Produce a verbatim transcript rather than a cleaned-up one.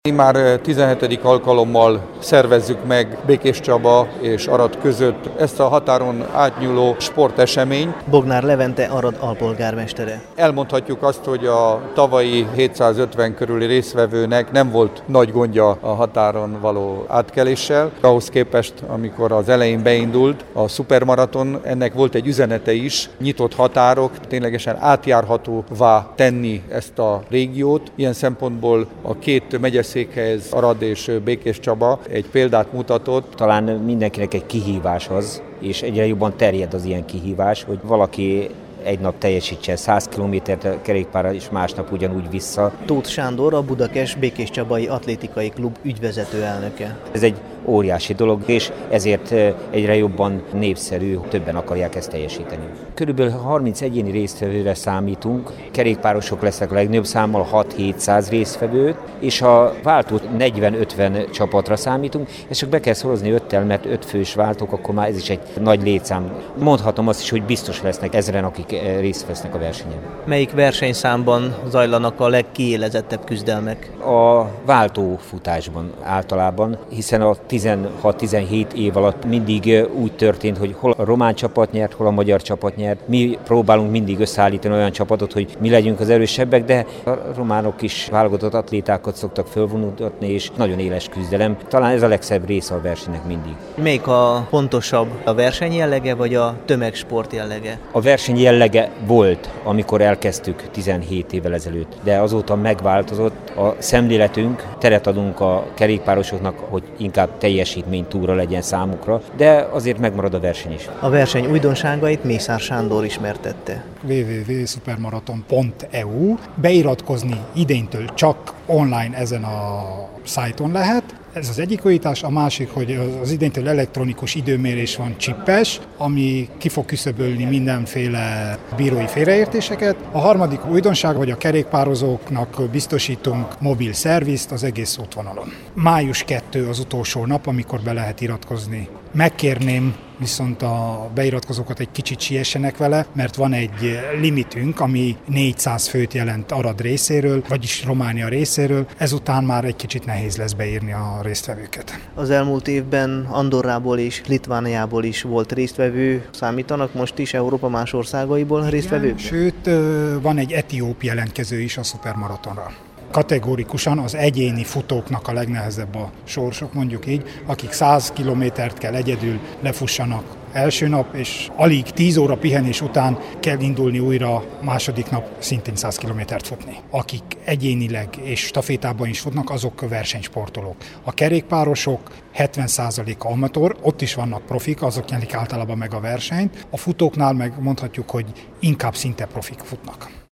Már tizenhetedik alkalommal szervezzük meg Békéscsaba és Arad között ezt a határon átnyúló sporteseményt. Bognár Levente, Arad alpolgármestere. Elmondhatjuk azt, hogy a tavalyi hétszázötven körüli résztvevőnek nem volt nagy gondja a határon való átkeléssel. Ahhoz képest, amikor az elején beindult a szupermaraton, ennek volt egy üzenete is, nyitott határok, ténylegesen átjárhatóvá tenni ezt a régiót. Ilyen szempontból a két megyeszékhelyhez, Arad és Békéscsaba egy példát mutatott. Talán mindenkinek egy kihívás az, és egyre jobban terjed az ilyen kihívás, hogy valaki egy nap teljesítse száz kilométert kerékpárral, és másnap ugyanúgy vissza. Tóth Sándor, a Budakes Békéscsabai Atlétikai Klub ügyvezető elnöke. Ez egy óriási dolog, és ezért egyre jobban népszerű, többen akarják ezt teljesíteni. Körülbelül harminc egyéni résztvevőre számítunk, kerékpárosok lesznek a legnagyobb számmal, hat-hétszáz résztvevőt, és a váltó negyven-ötven csapatra számítunk, ezt csak be kell szorozni öttel, mert öt fős váltók, akkor már ez is egy nagy létszám. Mondhatom azt is, hogy biztos lesznek ezren, akik részt vesznek a versenyen. Melyik versenyszámban zajlanak a legkiélezettebb küzdelmek? A váltófutásban általában, hiszen a tizenhat-tizenhét év alatt mindig úgy történt, hogy hol a román csapat nyert, hol a magyar csapat nyert. Mi próbálunk mindig összeállítani olyan csapatot, hogy mi legyünk az erősebbek, de a románok is válogatott atlétákat szoktak fölvonultatni, és nagyon éles küzdelem. Talán ez a legszebb része a versenynek mindig. Melyik a pontosabb, a verseny jellege vagy a tömegsport jellege? A verseny jellege volt, amikor elkezdtük tizenhét évvel ezelőtt, de azóta megváltozott a szemléletünk, teret adunk a kerékpárosoknak, hogy inkább teljesítménytúra legyen számukra, de azért megmarad a verseny is. A verseny újdonságait Mészár Sándor ismertette. double-u double-u double-u pont szupermaraton pont e u. Beiratkozni idéntől csak online ezen a szájton lehet. Ez az egyik újítás, a másik, hogy az idéntől elektronikus időmérés van csippes, ami ki fog küszöbölni mindenféle bírói félreértéseket. A harmadik újdonság, hogy a kerékpározóknak biztosítunk mobil szervizt az egész útvonalon. május kettő az utolsó nap, amikor be lehet iratkozni. Megkérném viszont a beiratkozókat egy kicsit siessenek vele, mert van egy limitünk, ami négyszáz főt jelent Arad részéről, vagyis Románia részéről, ezután már egy kicsit nehéz lesz beírni a résztvevőket. Az elmúlt évben Andorrából és Litvániából is volt résztvevő, számítanak most is Európa más országaiból résztvevők? Sőt, van egy etióp jelentkező is a szupermaratonra. Kategórikusan az egyéni futóknak a legnehezebb a sorsok, mondjuk így, akik száz kilométert kell egyedül lefussanak első nap, és alig tíz óra pihenés után kell indulni újra második nap szintén száz kilométert futni. Akik egyénileg és stafétában is futnak, azok versenysportolók. A kerékpárosok hetven százalék amatőr, ott is vannak profik, azok nyerik általában meg a versenyt. A futóknál meg mondhatjuk, hogy inkább szinte profik futnak.